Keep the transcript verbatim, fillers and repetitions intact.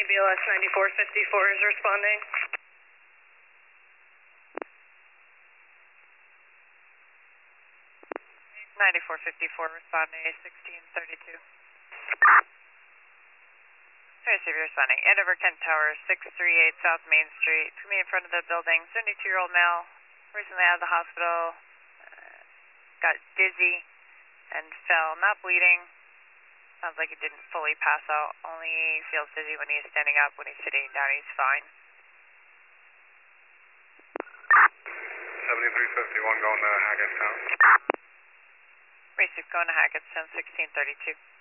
B L S ninety-four fifty-four is responding. ninety-four fifty-four responding, sixteen thirty-two. Receive responding. Andover Kent Tower, six three eight South Main Street. To me in front of the building, seventy-two-year-old male, recently out of the hospital, uh, got dizzy and fell, not bleeding. Sounds like he didn't fully pass out, only feels dizzy when he's standing up. When he's sitting down, he's fine. seventy-three fifty-one going to Hackettstown. Receive, going to Hackettstown, sixteen thirty-two.